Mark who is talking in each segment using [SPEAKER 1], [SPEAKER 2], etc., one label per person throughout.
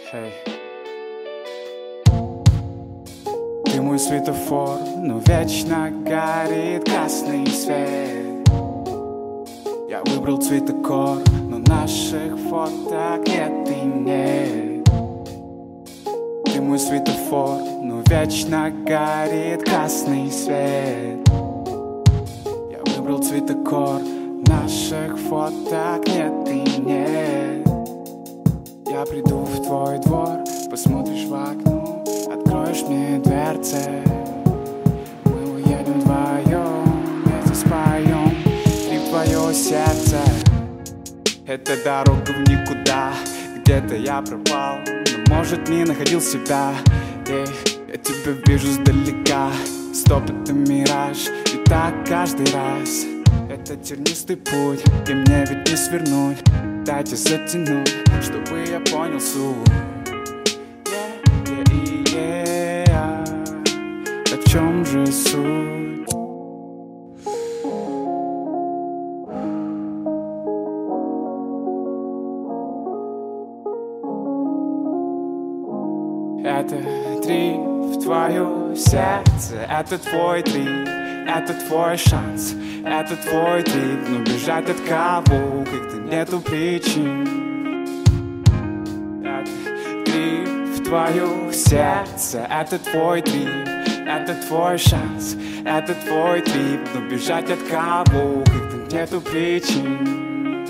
[SPEAKER 1] Hey. Ты мой светофор, но вечно горит красный свет. Я выбрал цветокор, но наших фоток нет и нет. Ты мой светофор, но вечно горит красный свет. Я выбрал цветокор, наших фоток нет и нет. Я приду в твой двор, посмотришь в окно, откроешь мне дверцы. Мы уедем вдвоем, вместе споем и в твое сердце. Это дорога в никуда, где-то я пропал, но может не находил себя. Эй, я тебя вижу сдалека, стоп, это мираж, и так каждый раз. Это тернистый путь, и мне ведь не свернуть. Дайте затянуть, чтобы я понял суть. Так в чем же суть? Это дрейф в твое сердце, это твой дрейф, это твой шанс, это твой дрейф. Но бежать от кого, когда нету причин. Это дрейф в твое сердце, это твой дрейф, это твой шанс, это твой дрейф. Но бежать от кого, когда нету причин.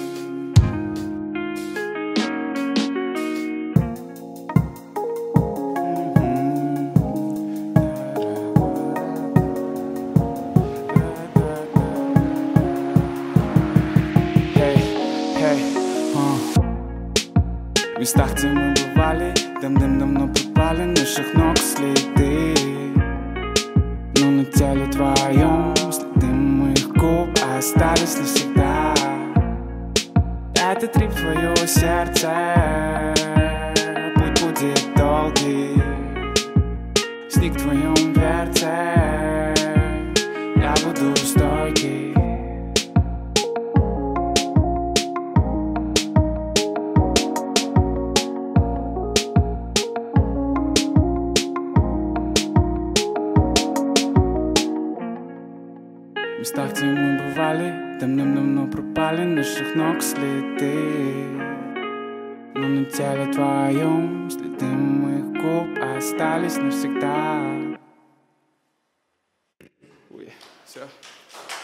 [SPEAKER 1] В местах, где мы бывали, давным-давно пропали наших ног следы. Но на теле твоем следы моих губ остались навсегда. Это трип твое сердце, путь будет долгий. Снег в твоем верце, я буду стойкий. В местах, где мы бывали, давным-давно пропали наших ног следы. Но на теле твоем следы моих губ остались навсегда. Ой, все.